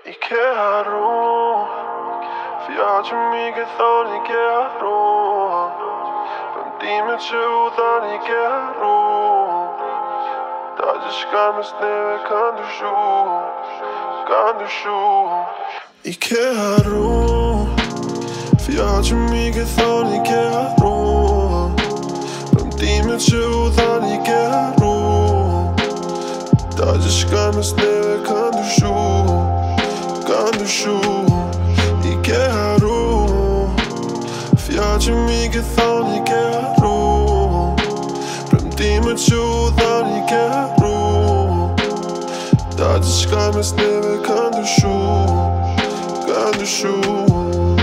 I ke harru Fjaqë mi ke thon I ke harru Pëmtimet që u than I ke harru Ta që shka mes neve ka ndryshu Ka ndryshu I ke harru Fjaqë mi ke thon I ke harru Pëmtimet që u than I ke harru Ta që shka mes neve ka ndryshu Ka ndryshu I ke harru Fjatë që mi ke thon I ke harru Premtimet që u than I ke harru Ta që shka mes neve ka ndryshu Ka ndryshu